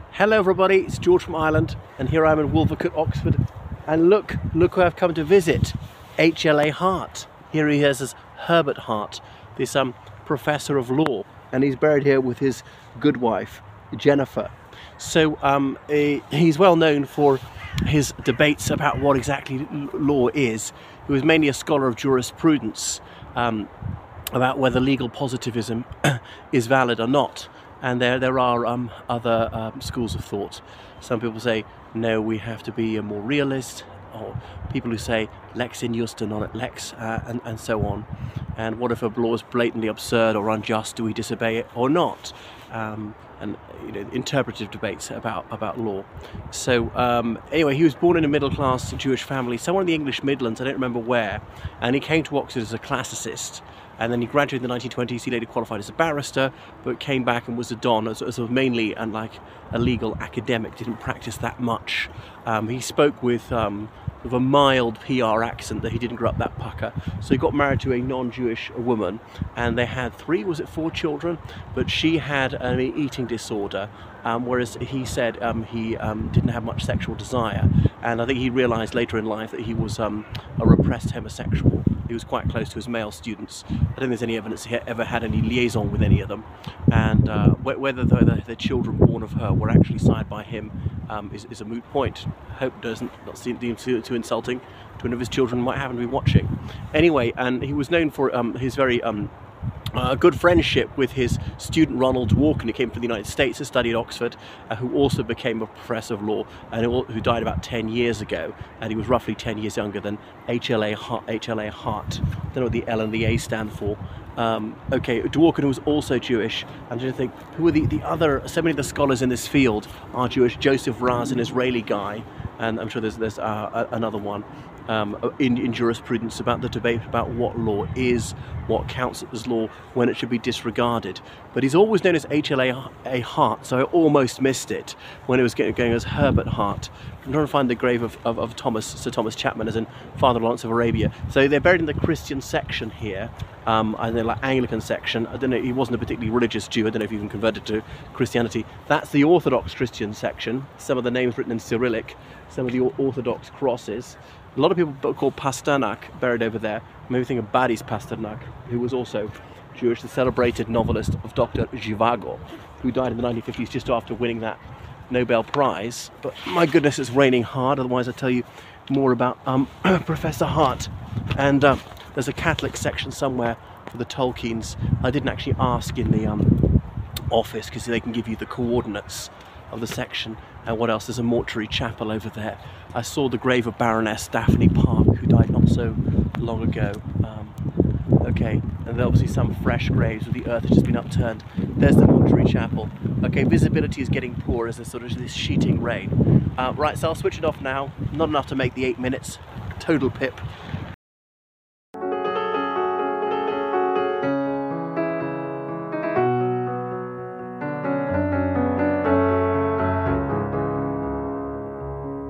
Hello everybody, it's George from Ireland, and here I am in Wolvercote, Oxford, and look who I've come to visit, HLA Hart. Here he is as Herbert Hart, this professor of law, and he's buried here with his good wife, Jennifer. So he's well known for his debates about what exactly law is. He was mainly a scholar of jurisprudence, about whether legal positivism is valid or not. And there are other schools of thought. Some people say, no, we have to be more realist, or people who say lex in justa non et lex, and so on. And what if a law is blatantly absurd or unjust? Do we disobey it or not? And interpretive debates about law. So anyway, he was born in a middle-class Jewish family, somewhere in the English Midlands, I don't remember where, and he came to Oxford as a classicist. And then he graduated in the 1920s. He later qualified as a barrister, but came back and was a don, as mainly like a legal academic. Didn't practice that much. He spoke with a mild PR accent, that he didn't grow up that pucker. So he got married to a non-Jewish woman, and they had four children, but she had an eating disorder, whereas he said he didn't have much sexual desire. And I think he realised later in life that he was a repressed homosexual. He was quite close to his male students. I don't think there's any evidence he ever had any liaison with any of them. And whether the children born of her were actually sired by him is a moot point. Hope doesn't not seem too insulting to one of his children might happen to be watching. Anyway, and he was known for his very good friendship with his student Ronald Dworkin, who came from the United States to study at Oxford, who also became a professor of law, and who died about 10 years ago, and he was roughly 10 years younger than HLA Hart. I don't know what the L and the A stand for. Okay, Dworkin was also Jewish. I'm trying to think, who are the other, so many of the scholars in this field are Jewish. Joseph Raz, an Israeli guy, and I'm sure there's another one. In jurisprudence about the debate about what law is, what counts as law, when it should be disregarded. But he's always known as HLA Hart, so I almost missed it when it was going as Herbert Hart. I'm trying to find the grave of Sir Thomas Chapman, as in Father Lawrence of Arabia. So they're buried in the Christian section here, and they're like Anglican section. I don't know, he wasn't a particularly religious Jew, I don't know if he even converted to Christianity. That's the Orthodox Christian section, some of the names written in Cyrillic, some of the Orthodox crosses. A lot of people call Pasternak buried over there. Maybe think of Boris Pasternak, who was also Jewish, the celebrated novelist of Dr. Zhivago, who died in the 1950s just after winning that Nobel Prize. But my goodness, it's raining hard, otherwise I'll tell you more about Professor Hart. And there's a Catholic section somewhere for the Tolkiens. I didn't actually ask in the office, because they can give you the coordinates of the section. And what else? There's a mortuary chapel over there. I saw the grave of Baroness Daphne Park, who died not so long ago. Okay, and there are obviously some fresh graves where the earth has just been upturned. There's the mortuary chapel. Okay, visibility is getting poor as there's sort of this sheeting rain. Right, so I'll switch it off now. Not enough to make the 8 minutes. Total pip.